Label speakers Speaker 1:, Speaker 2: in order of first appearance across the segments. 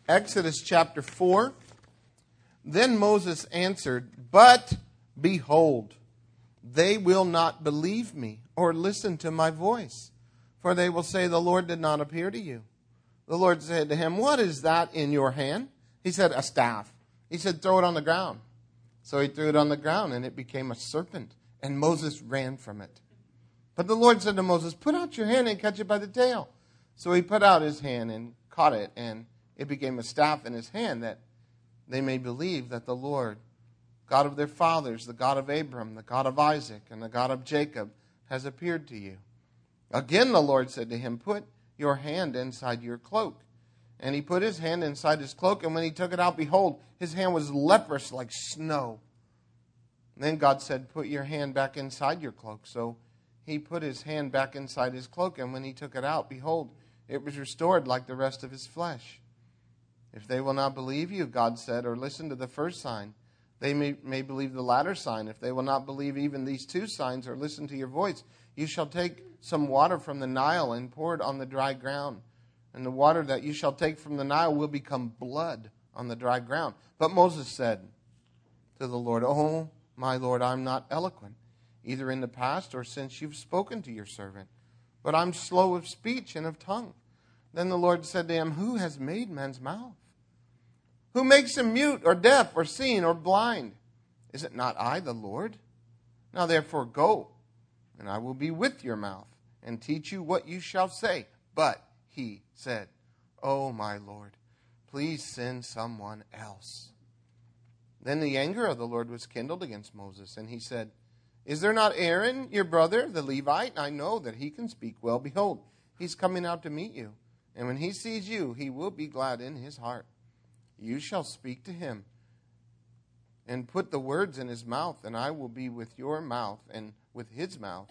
Speaker 1: Exodus chapter 4. Then Moses answered, "But behold, they will not believe me or listen to my voice, for they will say, 'The Lord did not appear to you.' The Lord said to him, 'What is that in your hand?' He said, 'A staff.' He said, 'Throw it on the ground.' So he threw it on the ground, and it became a serpent, and Moses ran from it. But the Lord said to Moses, 'Put out your hand and catch it by the tail.' So he put out his hand and caught it, and it became a staff in his hand, that they may believe that the Lord, God of their fathers, the God of Abram, the God of Isaac, and the God of Jacob, has appeared to you." Again the Lord said to him, "Put your hand inside your cloak." And he put his hand inside his cloak, and when he took it out, behold, his hand was leprous like snow. And then God said, "Put your hand back inside your cloak." So he put his hand back inside his cloak, and when he took it out, behold, it was restored like the rest of his flesh. "If they will not believe you," God said, "or listen to the first sign, they may believe the latter sign. If they will not believe even these two signs or listen to your voice, you shall take some water from the Nile and pour it on the dry ground. And the water that you shall take from the Nile will become blood on the dry ground." But Moses said to the Lord, "Oh, my Lord, I'm not eloquent, either in the past or since you've spoken to your servant, but I'm slow of speech and of tongue." Then the Lord said to him, "Who has made man's mouth? Who makes him mute or deaf or seeing or blind? Is it not I, the Lord? Now therefore go, and I will be with your mouth and teach you what you shall say." But he said, "Oh, my Lord, please send someone else." Then the anger of the Lord was kindled against Moses, and he said, "Is there not Aaron, your brother, the Levite? I know that he can speak well. Behold, he's coming out to meet you. And when he sees you, he will be glad in his heart. You shall speak to him and put the words in his mouth, and I will be with your mouth and with his mouth,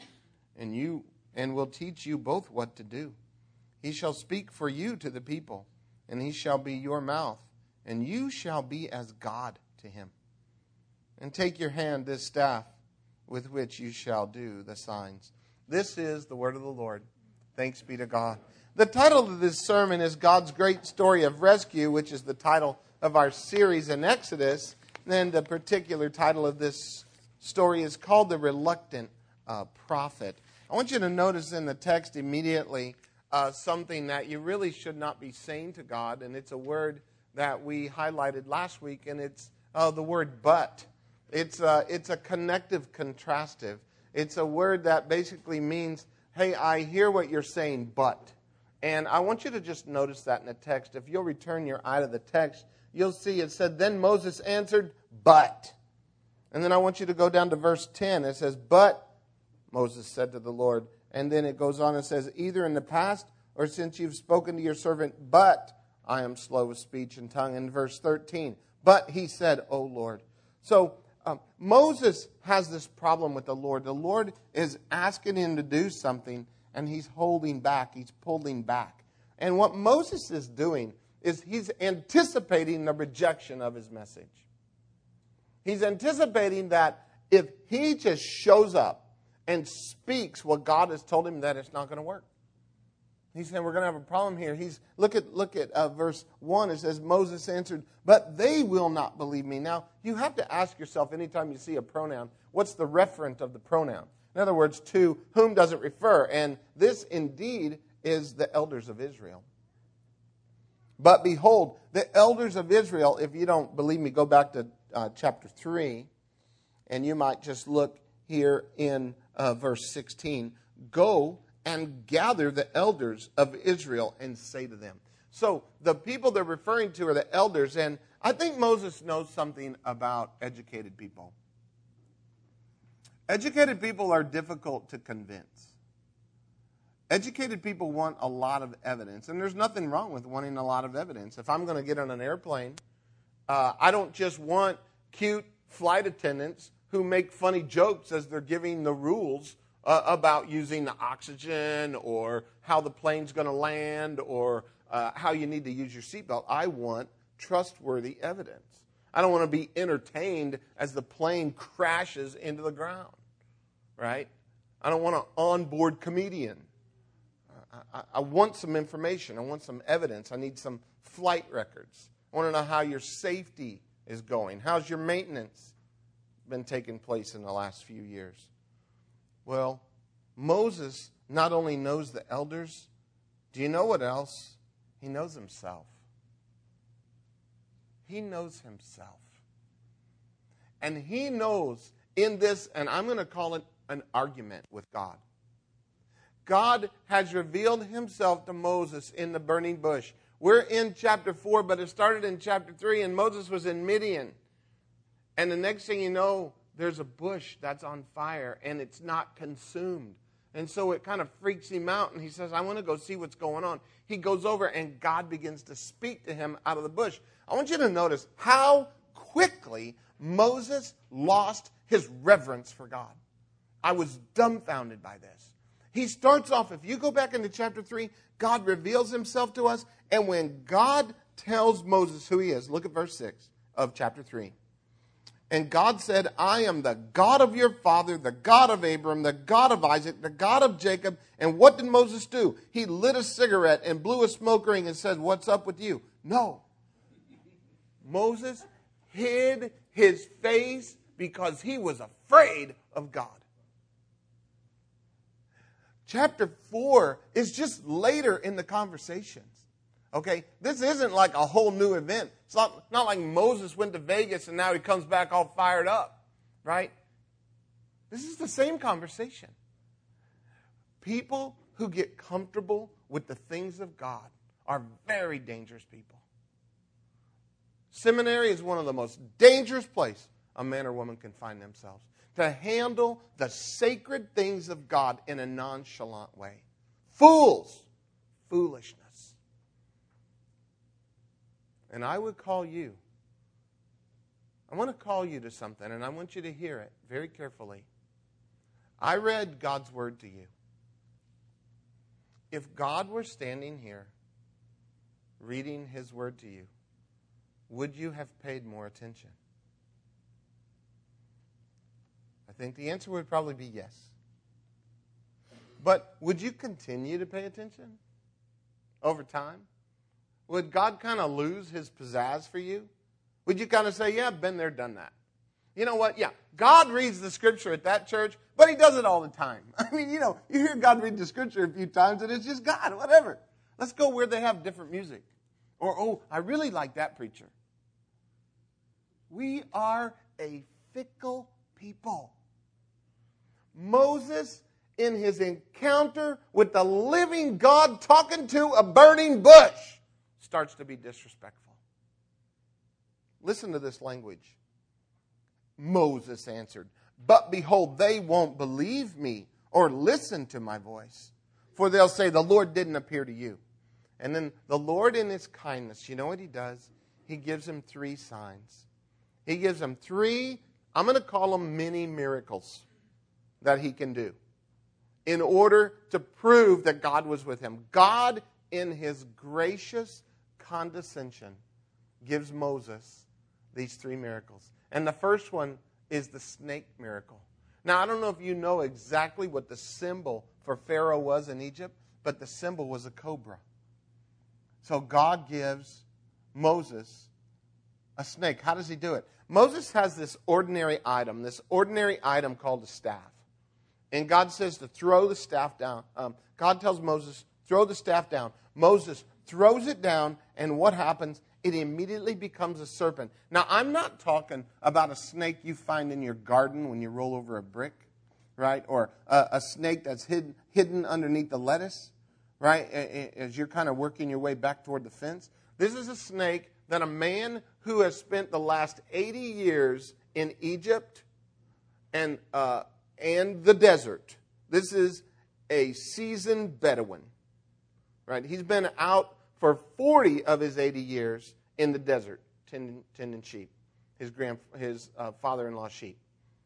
Speaker 1: and will teach you both what to do. He shall speak for you to the people, and he shall be your mouth, and you shall be as God to him. And take your hand this staff with which you shall do the signs." This is the word of the Lord. Thanks be to God. The title of this sermon is God's Great Story of Rescue, which is the title of our series in Exodus. And the particular title of this story is called The Reluctant Prophet. I want you to notice in the text immediately something that you really should not be saying to God. And it's a word that we highlighted last week, and it's the word "but." It's a connective contrastive. It's a word that basically means, hey, I hear what you're saying, but. And I want you to just notice that in the text. If you'll return your eye to the text, you'll see it said, "Then Moses answered, but." And then I want you to go down to verse 10. It says, "But Moses said to the Lord." And then it goes on and says, "Either in the past or since you've spoken to your servant, but I am slow of speech and tongue." In verse 13, "But he said, O Lord." So Moses has this problem with the Lord. The Lord is asking him to do something, and he's holding back. He's pulling back. And what Moses is doing is he's anticipating the rejection of his message. He's anticipating that if he just shows up and speaks what God has told him, that it's not going to work. He's saying we're going to have a problem here. Look at verse 1. It says, Moses answered, "But they will not believe me." Now, you have to ask yourself anytime you see a pronoun, what's the referent of the pronoun? In other words, to whom does it refer? And this indeed is the elders of Israel. "But behold, the elders of Israel," if you don't believe me, go back to chapter 3, and you might just look here in verse 16. "Go and gather the elders of Israel and say to them." So the people they're referring to are the elders, and I think Moses knows something about educated people. Educated people are difficult to convince. Educated people want a lot of evidence, and there's nothing wrong with wanting a lot of evidence. If I'm going to get on an airplane, I don't just want cute flight attendants who make funny jokes as they're giving the rules about using the oxygen or how the plane's going to land or how you need to use your seatbelt. I want trustworthy evidence. I don't want to be entertained as the plane crashes into the ground, right? I don't want an onboard comedian. I want some information. I want some evidence. I need some flight records. I want to know how your safety is going. How's your maintenance been taking place in the last few years? Well, Moses not only knows the elders, do you know what else? He knows himself. He knows himself. And he knows in this, and I'm going to call it an argument with God. God has revealed himself to Moses in the burning bush. We're in chapter 4, but it started in chapter 3, and Moses was in Midian. And the next thing you know, there's a bush that's on fire, and it's not consumed. And so it kind of freaks him out, and he says, I want to go see what's going on. He goes over, and God begins to speak to him out of the bush. I want you to notice how quickly Moses lost his reverence for God. I was dumbfounded by this. He starts off, if you go back into chapter 3, God reveals himself to us. And when God tells Moses who he is, look at verse 6 of chapter 3. And God said, I am the God of your father, the God of Abraham, the God of Isaac, the God of Jacob. And what did Moses do? He lit a cigarette and blew a smoke ring and said, what's up with you? No. Moses hid his face because he was afraid of God. Chapter 4 is just later in the conversations. Okay? This isn't like a whole new event. It's not like Moses went to Vegas and now he comes back all fired up. Right? This is the same conversation. People who get comfortable with the things of God are very dangerous people. Seminary is one of the most dangerous places a man or woman can find themselves. To handle the sacred things of God in a nonchalant way. Fools. Foolishness. And I would call you. I want to call you to something, and I want you to hear it very carefully. I read God's word to you. If God were standing here reading his word to you, would you have paid more attention? I think the answer would probably be yes. But would you continue to pay attention over time? Would God kind of lose his pizzazz for you? Would you kind of say, yeah, I've been there, done that? You know what? Yeah, God reads the scripture at that church, but he does it all the time. I mean, you hear God read the scripture a few times, and it's just God, whatever. Let's go where they have different music. Or, oh, I really like that preacher. We are a fickle people. Moses, in his encounter with the living God talking to a burning bush, starts to be disrespectful. Listen to this language. Moses answered, but behold, they won't believe me or listen to my voice. For they'll say, the Lord didn't appear to you. And then the Lord in his kindness, you know what he does? He gives him 3 signs. He gives him 3, I'm going to call them mini miracles that he can do in order to prove that God was with him. God, in his gracious condescension, gives Moses these 3 miracles. And the first one is the snake miracle. Now, I don't know if you know exactly what the symbol for Pharaoh was in Egypt, but the symbol was a cobra. So God gives Moses a snake. How does he do it? Moses has this ordinary item called a staff. And God says to throw the staff down. God tells Moses, throw the staff down. Moses throws it down, and what happens? It immediately becomes a serpent. Now, I'm not talking about a snake you find in your garden when you roll over a brick, right? Or a snake that's hidden underneath the lettuce, right? As you're kind of working your way back toward the fence. This is a snake that a man who has spent the last 80 years in Egypt and the desert. This is a seasoned Bedouin, right? He's been out for 40 of his 80 years in the desert tending sheep, his father-in-law's sheep.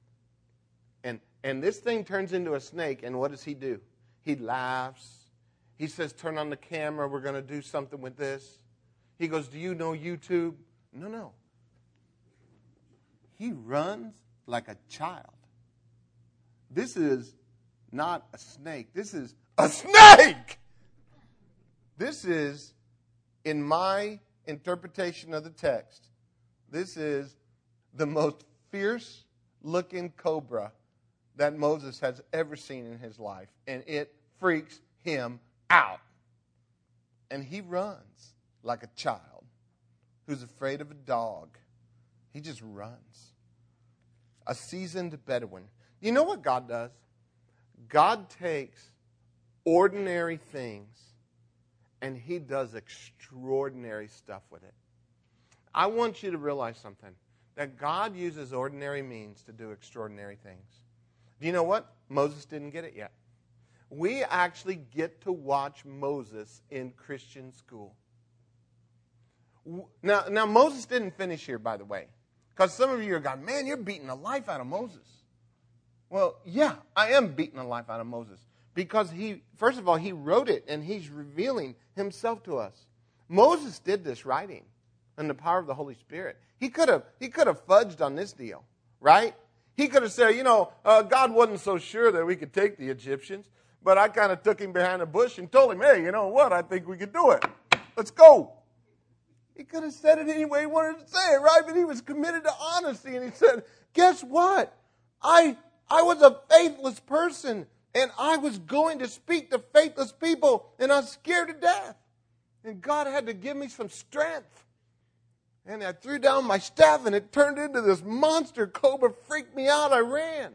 Speaker 1: And this thing turns into a snake, and what does he do? He laughs. He says, turn on the camera, we're going to do something with this. He goes, do you know YouTube? No. He runs like a child. This is not a snake. This is a snake! This is, in my interpretation of the text, this is the most fierce-looking cobra that Moses has ever seen in his life. And it freaks him out. And he runs like a child who's afraid of a dog. He just runs. A seasoned Bedouin. You know what God does? God takes ordinary things and he does extraordinary stuff with it. I want you to realize something. That God uses ordinary means to do extraordinary things. Do you know what? Moses didn't get it yet. We actually get to watch Moses in Christian school. Now Moses didn't finish here, by the way. Because some of you are going, man, you're beating the life out of Moses. Well, yeah, I am beating the life out of Moses. Because first of all, he wrote it and he's revealing himself to us. Moses did this writing in the power of the Holy Spirit. He could have fudged on this deal, right? He could have said, God wasn't so sure that we could take the Egyptians, but I kind of took him behind a bush and told him, hey, you know what? I think we could do it. Let's go. He could have said it any way he wanted to say it, right? But he was committed to honesty, and he said, guess what? I was a faithless person, and I was going to speak to faithless people, and I was scared to death. And God had to give me some strength. And I threw down my staff, and it turned into this monster cobra, freaked me out. I ran.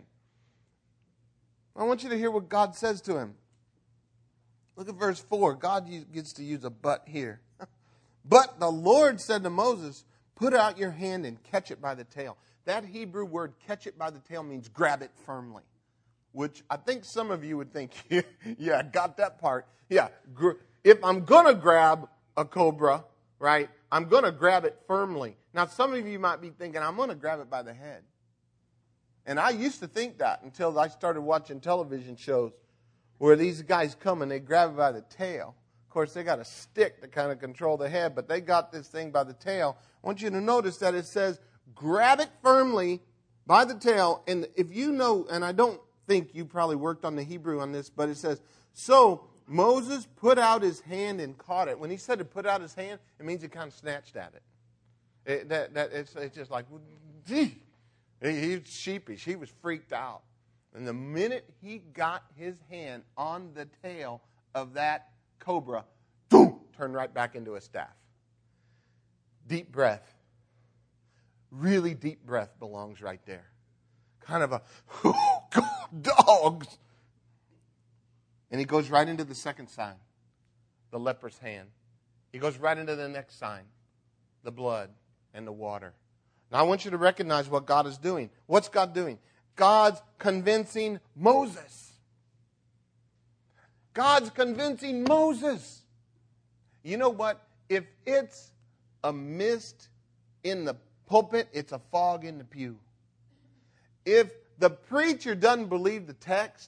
Speaker 1: I want you to hear what God says to him. Look at verse 4. God gets to use a but here. But the Lord said to Moses, put out your hand and catch it by the tail. That Hebrew word, catch it by the tail, means grab it firmly. Which I think some of you would think, yeah, I got that part. Yeah, if I'm going to grab a cobra, right, I'm going to grab it firmly. Now, some of you might be thinking, I'm going to grab it by the head. And I used to think that until I started watching television shows where these guys come and they grab it by the tail. Of course, they got a stick to kind of control the head, but they got this thing by the tail. I want you to notice that it says, grab it firmly by the tail. And if you know, and I don't think you probably worked on the Hebrew on this, but it says, so Moses put out his hand and caught it. When he said to put out his hand, it means he kind of snatched at it. It's just like, gee. He's sheepish. He was freaked out. And the minute he got his hand on the tail of that cobra, boom, turned right back into a staff. Deep breath. Really deep breath belongs right there. Kind of a, oh, God, dogs. And he goes right into the second sign, the leper's hand. He goes right into the next sign, the blood and the water. Now I want you to recognize what God is doing. What's God doing? God's convincing Moses. God's convincing Moses. You know what? If it's a mist in the pulpit, it's a fog in the pew. If the preacher doesn't believe the text,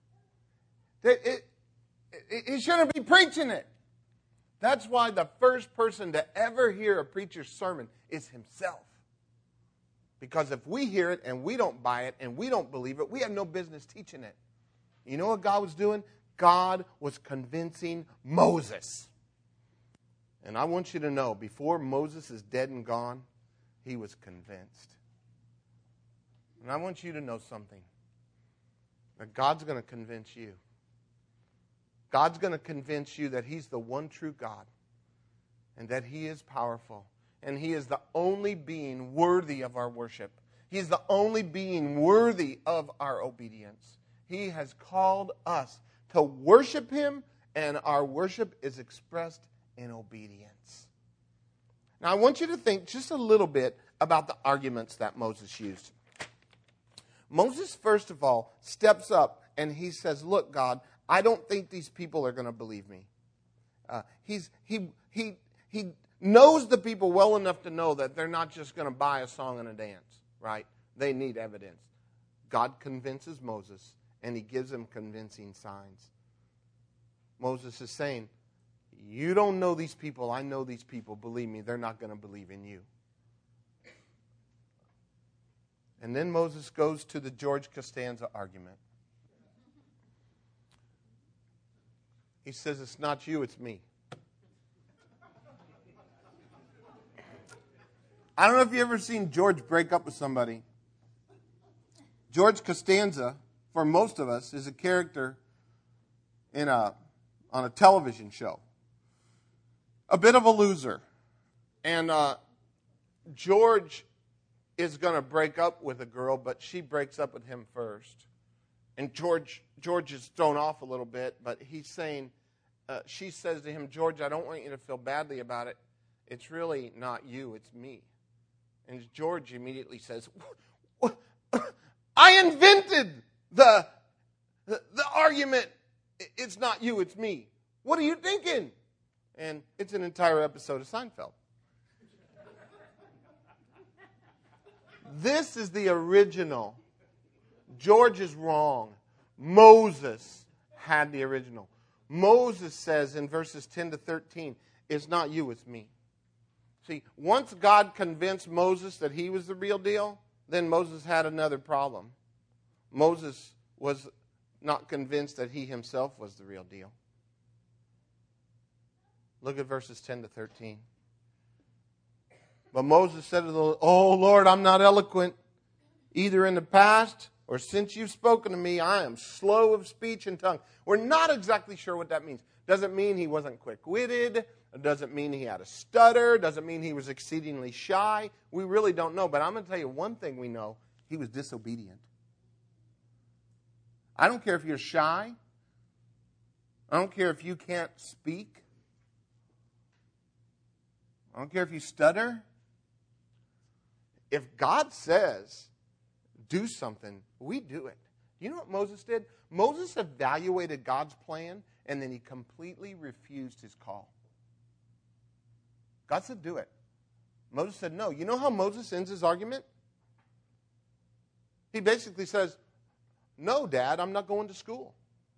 Speaker 1: he shouldn't be preaching it. That's why the first person to ever hear a preacher's sermon is himself. Because if we hear it and we don't buy it and we don't believe it, we have no business teaching it. You know what God was doing? God was convincing Moses. And I want you to know, before Moses is dead and gone, he was convinced. And I want you to know something. That God's going to convince you. God's going to convince you that he's the one true God. And that he is powerful. And he is the only being worthy of our worship. He is the only being worthy of our obedience. He has called us to worship him, and our worship is expressed in obedience. Now, I want you to think just a little bit about the arguments that Moses used. Moses, first of all, steps up and he says, look, God, I don't think these people are going to believe me. He knows the people well enough to know that they're not just going to buy a song and a dance, right? They need evidence. God convinces Moses, and he gives him convincing signs. Moses is saying, you don't know these people. I know these people. Believe me, they're not going to believe in you. And then Moses goes to the George Costanza argument. He says, it's not you, it's me. I don't know if you've ever seen George break up with somebody. George Costanza, for most of us, is a character on a television show. A bit of a loser. And George is going to break up with a girl, but she breaks up with him first. And George is thrown off a little bit, but he's saying, she says to him, George, I don't want you to feel badly about it. It's really not you, it's me. And George immediately says, I invented the argument. It's not you, it's me. What are you thinking? And it's an entire episode of Seinfeld. This is the original. George is wrong. Moses had the original. Moses says in verses 10 to 13, it's not you, it's me. See, once God convinced Moses that he was the real deal, then Moses had another problem. Moses was not convinced that he himself was the real deal. Look at verses 10 to 13. But Moses said to the Lord, Oh, Lord, I'm not eloquent, either in the past or since you've spoken to me. I am slow of speech and tongue. We're not exactly sure what that means. Doesn't mean he wasn't quick-witted. It doesn't mean he had a stutter. Doesn't mean he was exceedingly shy. We really don't know. But I'm going to tell you one thing we know. He was disobedient. I don't care if you're shy. I don't care if you can't speak. I don't care if you stutter. If God says, do something, we do it. You know what Moses did? Moses evaluated God's plan, and then he completely refused his call. God said, do it. Moses said, no. You know how Moses ends his argument? He basically says, no, Dad, I'm not going to school.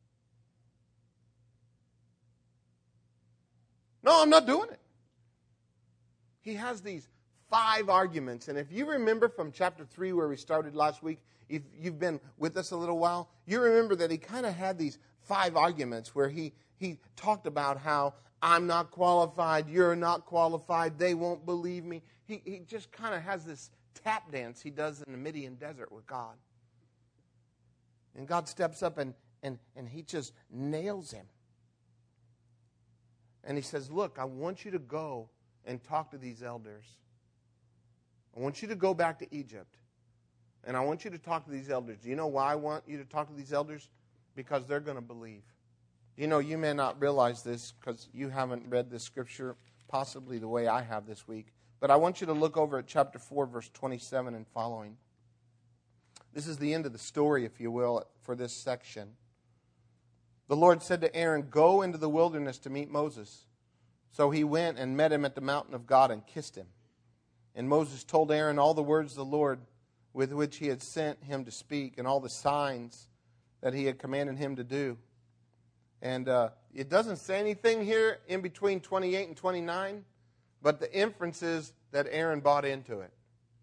Speaker 1: No, I'm not doing it. He has these 5 arguments. And if you remember from chapter 3 where we started last week, if you've been with us a little while, you remember that he kind of had these 5 arguments where he talked about how I'm not qualified, you're not qualified, they won't believe me. He just kind of has this tap dance he does in the Midian desert with God. And God steps up and he just nails him. And he says, look, I want you to go and talk to these elders. I want you to go back to Egypt. And I want you to talk to these elders. Do you know why I want you to talk to these elders? Because they're going to believe. You know, you may not realize this because you haven't read this scripture possibly the way I have this week. But I want you to look over at chapter 4, verse 27 and following. This is the end of the story, if you will, for this section. The Lord said to Aaron, go into the wilderness to meet Moses. So he went and met him at the mountain of God and kissed him. And Moses told Aaron all the words of the Lord with which he had sent him to speak and all the signs that he had commanded him to do. And it doesn't say anything here in between 28 and 29, but the inference is that Aaron bought into it.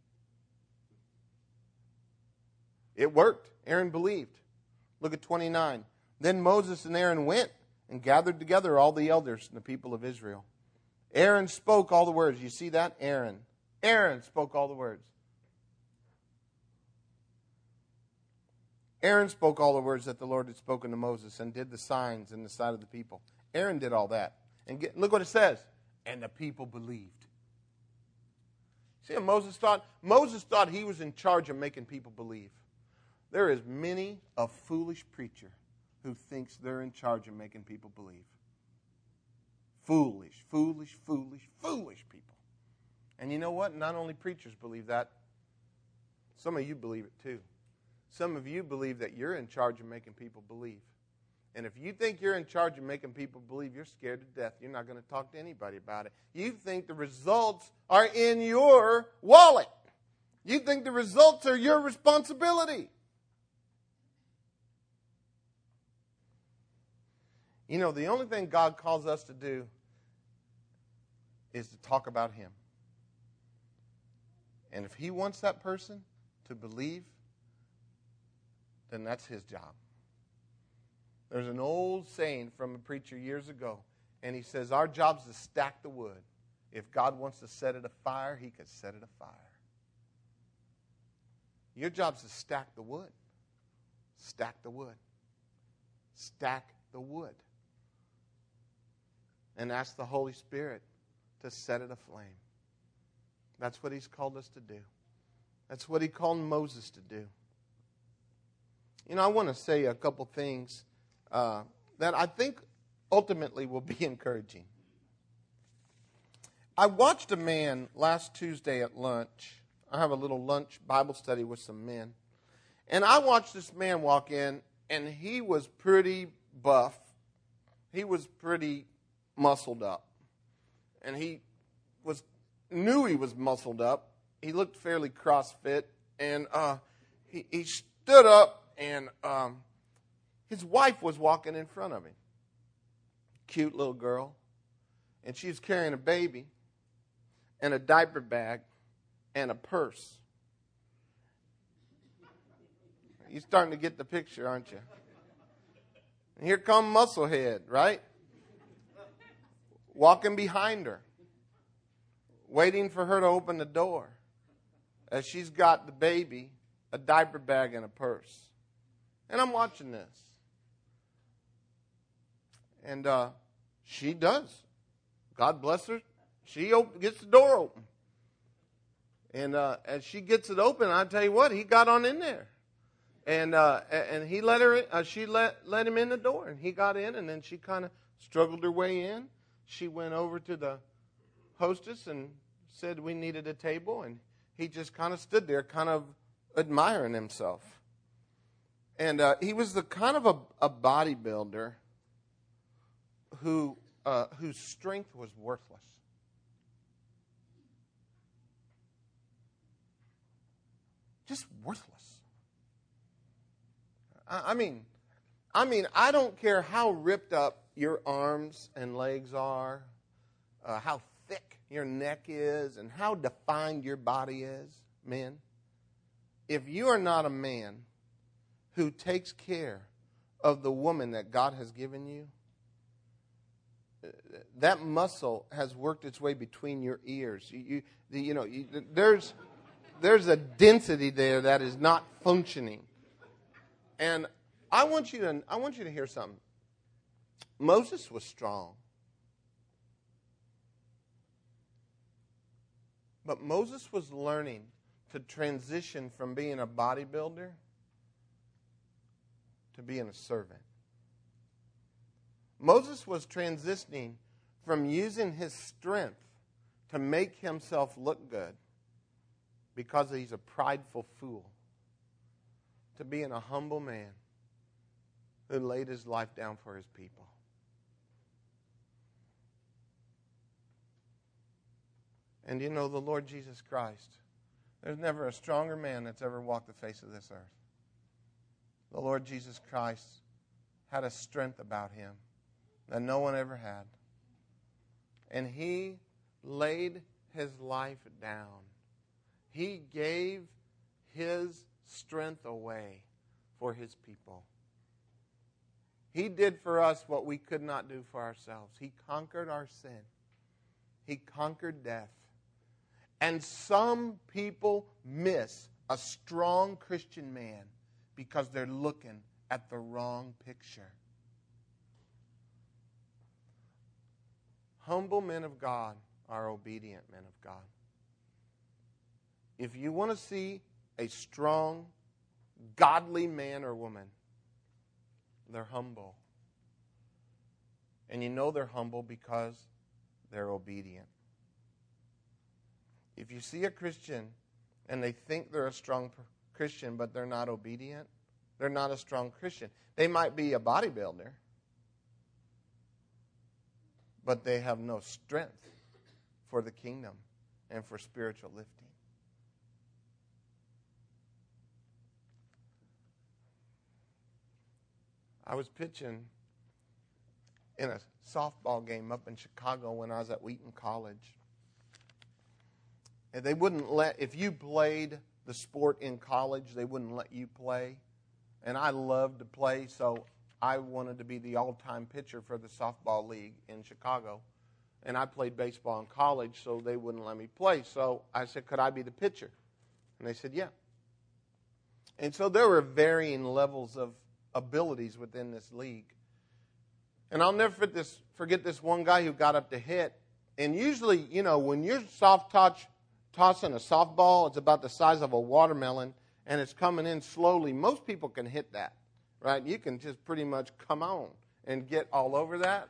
Speaker 1: It worked. Aaron believed. Look at 29. Then Moses and Aaron went and gathered together all the elders and the people of Israel. Aaron spoke all the words. You see that? Aaron. Aaron spoke all the words. Aaron spoke all the words that the Lord had spoken to Moses and did the signs in the sight of the people. Aaron did all that. And look what it says. And the people believed. See what Moses thought? Moses thought he was in charge of making people believe. There is many a foolish preacher who thinks they're in charge of making people believe. Foolish, foolish, foolish, foolish people. And you know what? Not only preachers believe that. Some of you believe it too. Some of you believe that you're in charge of making people believe. And if you think you're in charge of making people believe, you're scared to death. You're not going to talk to anybody about it. You think the results are in your wallet. You think the results are your responsibility. You know, the only thing God calls us to do is to talk about Him. And if He wants that person to believe, then that's His job. There's an old saying from a preacher years ago, and he says, our job is to stack the wood. If God wants to set it afire, He could set it afire. Your job is to stack the wood. Stack the wood. Stack the wood. And ask the Holy Spirit to set it aflame. That's what He's called us to do. That's what He called Moses to do. You know, I want to say a couple things that I think ultimately will be encouraging. I watched a man last Tuesday at lunch. I have a little lunch Bible study with some men. And I watched this man walk in, and he was pretty buff. He was pretty muscled up. And he knew he was muscled up. He looked fairly CrossFit. And he stood up, and his wife was walking in front of him. Cute little girl. And she was carrying a baby and a diaper bag and a purse. You're starting to get the picture, aren't you? And here come Musclehead, right? Walking behind her, waiting for her to open the door as she's got the baby, a diaper bag, and a purse. And I'm watching this. And she does. God bless her. She gets the door open. And as she gets it open, I tell you what, he got on in there. And he let her in, she let him in the door, and he got in, and then she kind of struggled her way in. She went over to the hostess and said we needed a table, and he just kind of stood there, kind of admiring himself. And he was the kind of a bodybuilder whose strength was worthless. Just worthless. I mean, I don't care how ripped up your arms and legs are, how thick your neck is, and how defined your body is, men. If you are not a man who takes care of the woman that God has given you, that muscle has worked its way between your ears. There's a density there that is not functioning. And I want you to hear something. Moses was strong. But Moses was learning to transition from being a bodybuilder to being a servant. Moses was transitioning from using his strength to make himself look good because he's a prideful fool, to being a humble man who laid his life down for his people. And you know, the Lord Jesus Christ, there's never a stronger man that's ever walked the face of this earth. The Lord Jesus Christ had a strength about him that no one ever had. And he laid his life down. He gave his strength away for his people. He did for us what we could not do for ourselves. He conquered our sin. He conquered death. And some people miss a strong Christian man because they're looking at the wrong picture. Humble men of God are obedient men of God. If you want to see a strong, godly man or woman, they're humble. And you know they're humble because they're obedient. If you see a Christian and they think they're a strong Christian but they're not obedient, they're not a strong Christian. They might be a bodybuilder, but they have no strength for the kingdom and for spiritual lifting. I was pitching in a softball game up in Chicago when I was at Wheaton College. And they wouldn't if you played the sport in college, they wouldn't let you play. And I loved to play, so I wanted to be the all-time pitcher for the softball league in Chicago. And I played baseball in college, so they wouldn't let me play. So I said, could I be the pitcher? And they said, yeah. And so there were varying levels of abilities within this league. And I'll never forget this one guy who got up to hit. And usually, when you're tossing a softball, it's about the size of a watermelon, and it's coming in slowly. Most people can hit that, right? You can just pretty much come on and get all over that.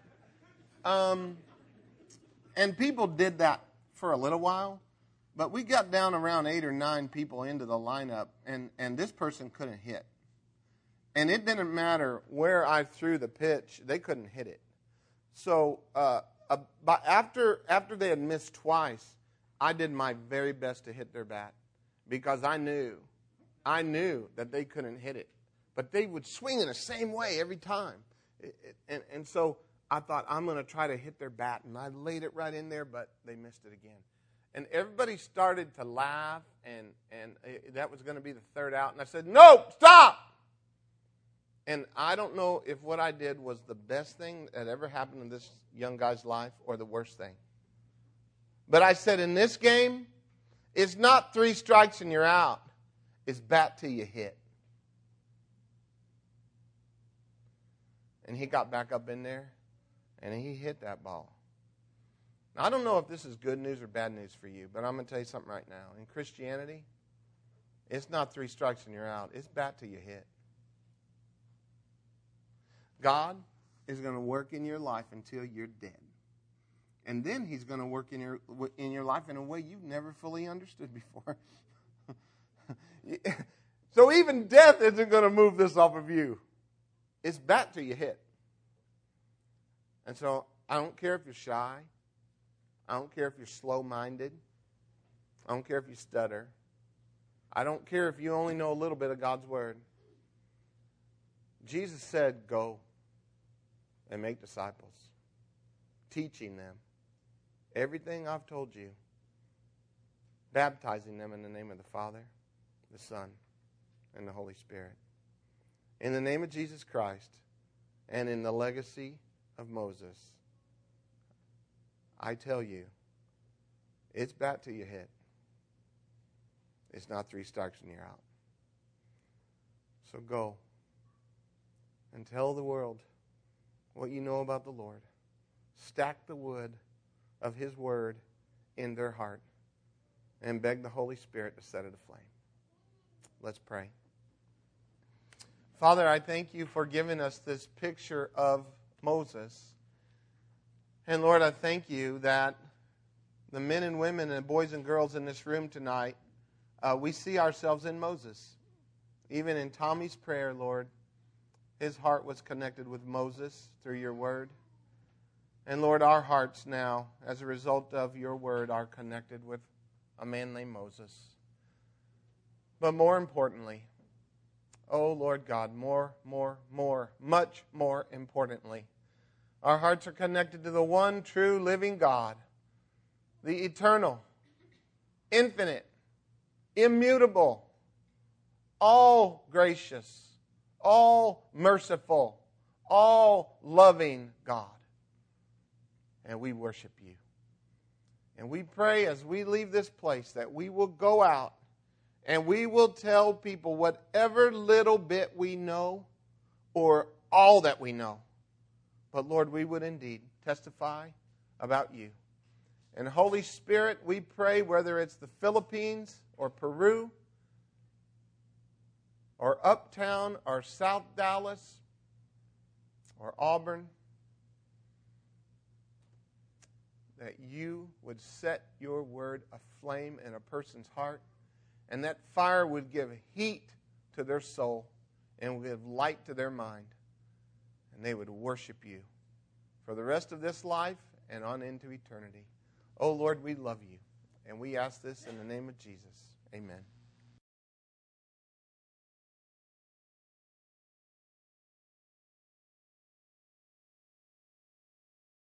Speaker 1: And people did that for a little while, but we got down around 8 or 9 people into the lineup, and this person couldn't hit. And it didn't matter where I threw the pitch, they couldn't hit it. So after they had missed twice, I did my very best to hit their bat because I knew that they couldn't hit it. But they would swing in the same way every time. And so I thought, I'm going to try to hit their bat. And I laid it right in there, but they missed it again. And everybody started to laugh, and that was going to be the third out. And I said, no, stop! And I don't know if what I did was the best thing that ever happened in this young guy's life or the worst thing. But I said, in this game, it's not 3 strikes and you're out. It's bat till you hit. And he got back up in there, and he hit that ball. Now, I don't know if this is good news or bad news for you, but I'm going to tell you something right now. In Christianity, it's not 3 strikes and you're out. It's bat till you hit. God is going to work in your life until you're dead. And then he's going to work in your life in a way you've never fully understood before. So even death isn't going to move this off of you. It's bat till you hit. And so I don't care if you're shy. I don't care if you're slow-minded. I don't care if you stutter. I don't care if you only know a little bit of God's word. Jesus said, go and make disciples, teaching them everything I've told you, baptizing them in the name of the Father, the Son, and the Holy Spirit. In the name of Jesus Christ and in the legacy of Moses, I tell you, it's bat till you hit. It's not 3 strikes and you're out. So go and tell the world what you know about the Lord. Stack the wood of his word in their heart and beg the Holy Spirit to set it aflame. Let's pray. Father, I thank you for giving us this picture of Moses. And Lord, I thank you that the men and women and boys and girls in this room tonight, we see ourselves in Moses. Even in Tommy's prayer, Lord, his heart was connected with Moses through your word. And Lord, our hearts now, as a result of your word, are connected with a man named Moses. But more importantly, oh Lord God, much more importantly, our hearts are connected to the one true living God, the eternal, infinite, immutable, all gracious, all merciful, all loving God. And we worship you. And we pray as we leave this place that we will go out and we will tell people whatever little bit we know or all that we know. But Lord, we would indeed testify about you. And Holy Spirit, we pray whether it's the Philippines or Peru or Uptown or South Dallas or Auburn, that you would set your word aflame in a person's heart, and that fire would give heat to their soul and would give light to their mind, and they would worship you for the rest of this life and on into eternity. Oh Lord, we love you, and we ask this in the name of Jesus. Amen.